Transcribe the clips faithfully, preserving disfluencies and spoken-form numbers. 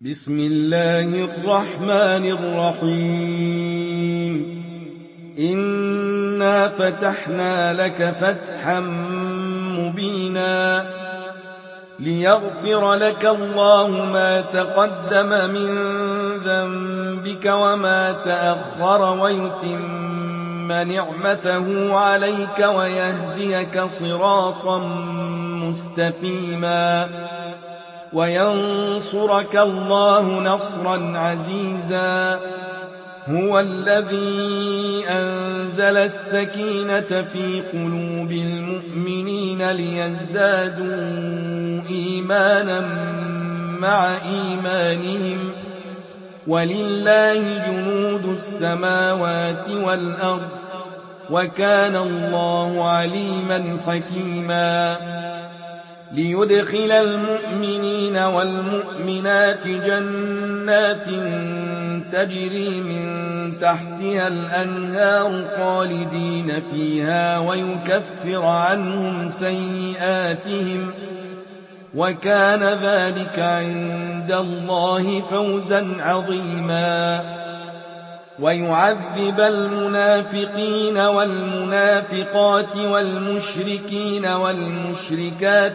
بسم الله الرحمن الرحيم إنا فتحنا لك فتحا مبينا ليغفر لك الله ما تقدم من ذنبك وما تأخر ويتم نعمته عليك ويهديك صراطا مستقيما وينصرك الله نصرا عزيزا هو الذي أنزل السكينة في قلوب المؤمنين ليزدادوا إيمانا مع إيمانهم ولله جنود السماوات والأرض وكان الله عليما حكيما ليدخل المؤمنين والمؤمنات جنات تجري من تحتها الأنهار خالدين فيها ويكفر عنهم سيئاتهم وكان ذلك عند الله فوزا عظيما ويعذب المنافقين والمنافقات والمشركين والمشركات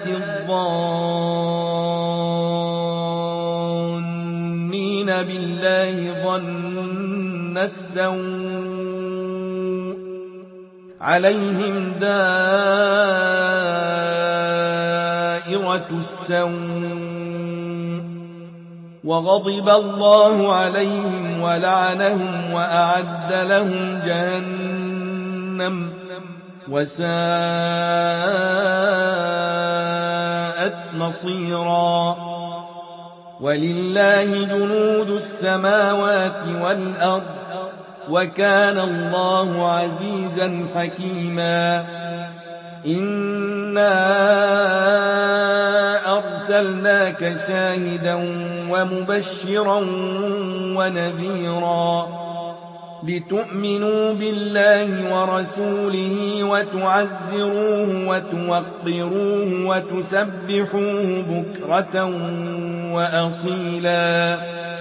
الظانين بالله ظن السوء عليهم دائرة السوء وغضب الله عليهم ولعنهم وأعد لهم جهنم وساءت مصيرا ولله جنود السماوات والأرض وكان الله عزيزا حكيما إنا أرسلناك شاهدا ومبشرا ونذيرا لتؤمنوا بالله ورسوله وتعزروه وتوقروه وتسبحوه بكرة وأصيلا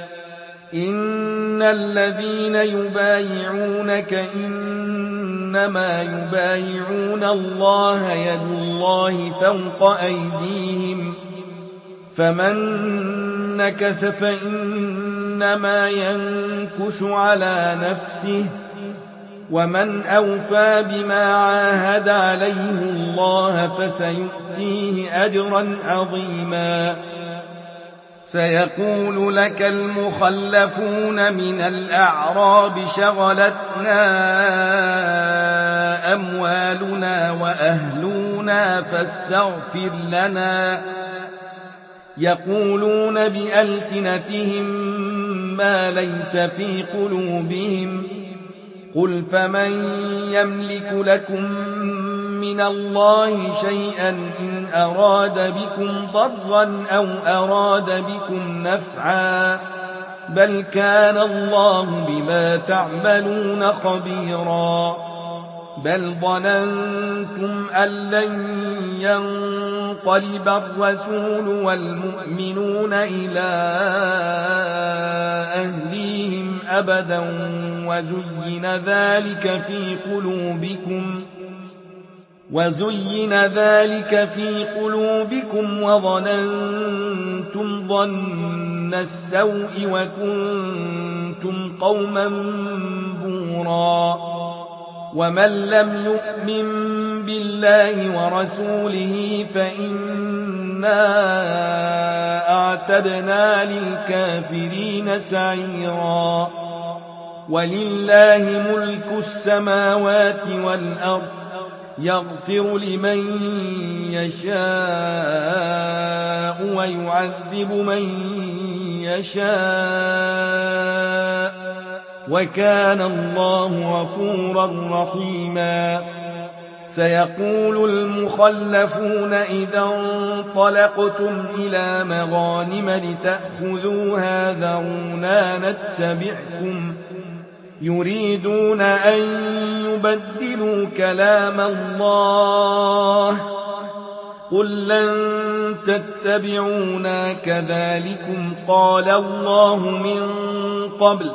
إن الذين يبايعونك إنما يبايعون الله يد الله فوق أيديهم فمن نكث فإنما ينكث على نفسه ومن أوفى بما عاهد عليه الله فسيؤتيه أجرا عظيما سيقول لك المخلفون من الأعراب شغلتنا أموالنا وأهلنا فاستغفر لنا يقولون بألسنتهم ما ليس في قلوبهم قل فمن يملك لكم من الله شيئا إن أراد بكم ضرا أو أراد بكم نفعا بل كان الله بما تعملون خبيرا بل ظننتم أن لن ينقلب الرسول والمؤمنون إلى أهليهم أبدا وزين ذلك في قلوبكم وزين ذلك في قلوبكم وظننتم ظن السوء وكنتم قوما بورا ومن لم يؤمن بالله ورسوله فإنا أعتدنا للكافرين سعيرا ولله ملك السماوات والأرض يغفر لمن يشاء ويعذب من يشاء وكان الله غفورا رحيما سيقول المخلفون إذا انطلقتم إلى مغانم لتأخذوها ذرونا نتبعكم يريدون أن يبدلوا كلام الله قل لن تتبعونا كذلكم قال الله من قبل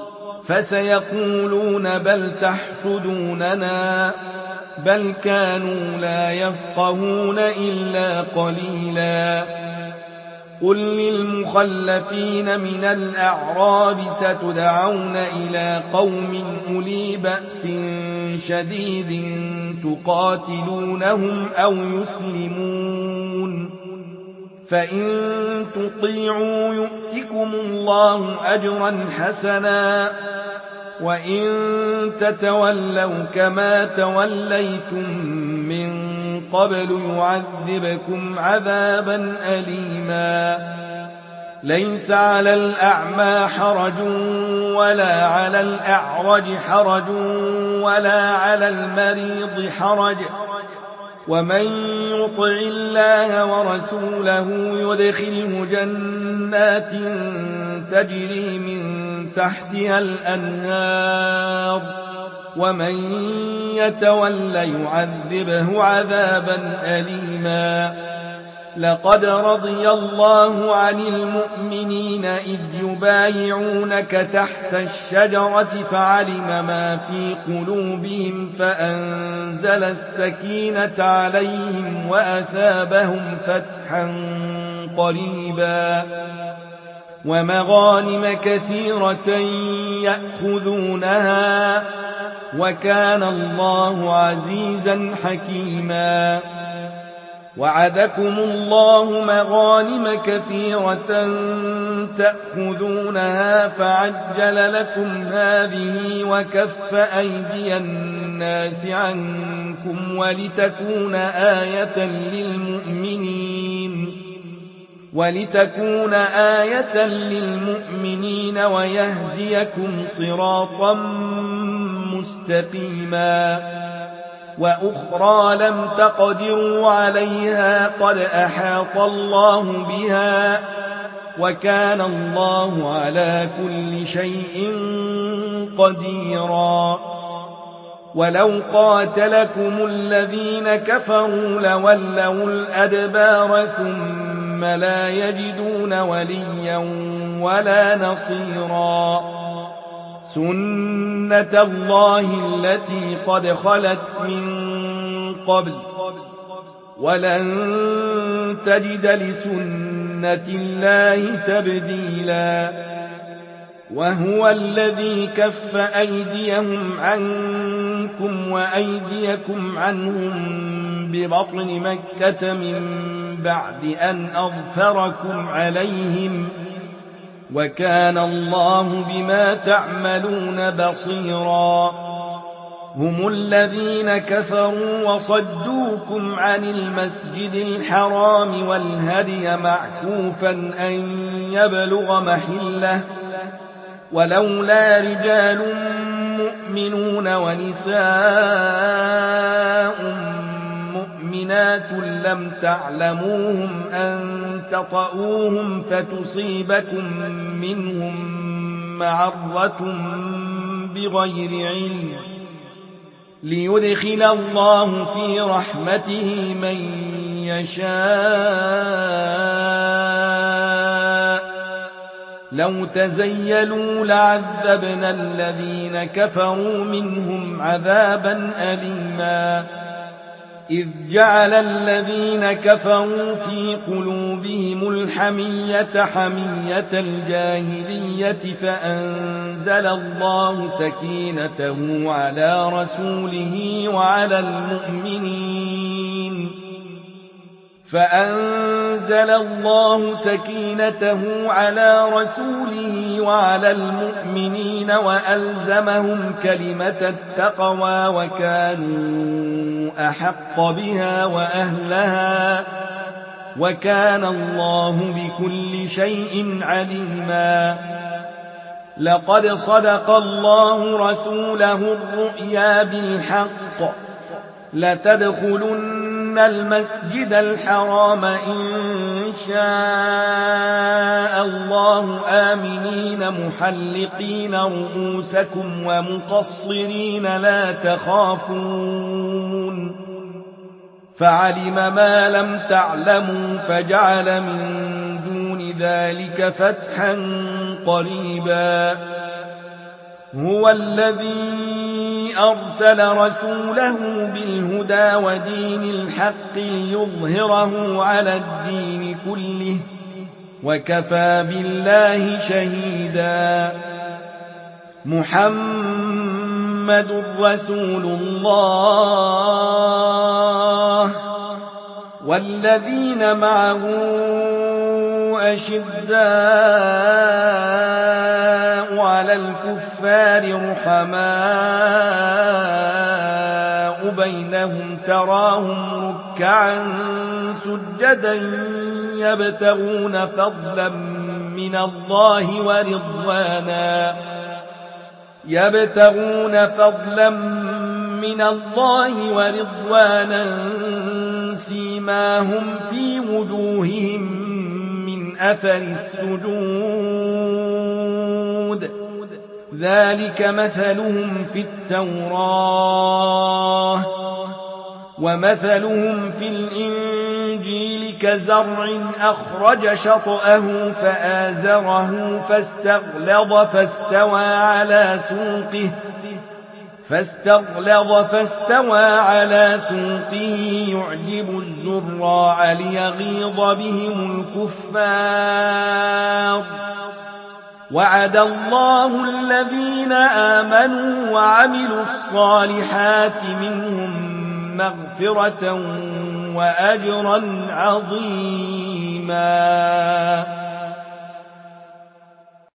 فسيقولون بل تحسدوننا بل كانوا لا يفقهون إلا قليلا قل للمخلفين من الأعراب ستدعون إلى قوم أولي بأس شديد تقاتلونهم أو يسلمون فإن تطيعوا يؤتكم الله أجرا حسنا وإن تتولوا كما توليتم من قبل يعذبكم عذابا أليما ليس على الأعمى حرج ولا على الأعرج حرج ولا على المريض حرج ومن يطع الله ورسوله يدخله جنات تجري من تحتها الأنهار ومن يتول يعذبه عذابا أليما لقد رضي الله عن المؤمنين إذ يبايعونك تحت الشجرة فعلم ما في قلوبهم فأنزل السكينة عليهم وأثابهم فتحا قريبا ومغانم كثيرة يأخذونها وكان الله عزيزا حكيما وعدكم الله مغانم كثيرة تأخذونها فعجل لكم هذه وكف أيدي الناس عنكم ولتكون آية للمؤمنين ولتكون آية للمؤمنين ويهديكم صراطا مستقيما وأخرى لم تقدروا عليها قد أحاط الله بها وكان الله على كل شيء قديرا ولو قاتلكم الذين كفروا لولوا الأدبار ثم لا يجدون وليا ولا نصيرا سنة الله التي قد خلت من قبل ولن تجد لسنة الله تبديلا وهو الذي كف أيديهم عنكم وأيديكم عنهم ببطن مكة من بعد أن أظفركم عليهم وكان الله بما تعملون بصيرا هم الذين كفروا وصدوكم عن المسجد الحرام والهدي معكوفا أن يبلغ محله ولولا رجال مؤمنون ونساء مؤمنات لم تعلموهم أن تطؤوهم فتصيبكم منهم معرة بغير علم ليدخل الله في رحمته من يشاء لو تزيلوا لعذبنا الذين كفروا منهم عذابا أليما إذ جعل الذين كفروا في قلوبهم الحمية حمية الجاهلية فأنزل الله سكينته على رسوله وعلى المؤمنين فأنزل الله سكينته على رسوله وعلى المؤمنين وألزمهم كلمة التقوى وكانوا أحق بها وأهلها وكان الله بكل شيء عليما لقد صدق الله رسوله الرؤيا بالحق لتدخلن المسجد الحرام إن شاء الله آمنين محلقين رؤوسكم ومقصرين لا تخافون فعلم ما لم تعلموا فجعل من دون ذلك فتحا قريبا هو الذي أرسل رسوله بالهدى ودين الحق ليظهره على الدين كله وكفى بالله شهيدا محمد رسول الله والذين معه أشداء على الكفار رحماء بينهم تراهم ركعا سجدا يبتغون فضلا من الله ورضوانا يبتغون فضلا من الله ورضوانا سيماهم في وجوههم من أثر السجود ذلك مثلهم في التوراة ومثلهم في الإنجيل كزرع أخرج شطأه فآزره فاستغلظ فاستوى على سوقه فاستغلظ فاستوى على سوقه يعجب الزراع ليغيظ بهم الكفار وعد الله الذين آمنوا وعملوا الصالحات منهم مغفرة وأجرا عظيما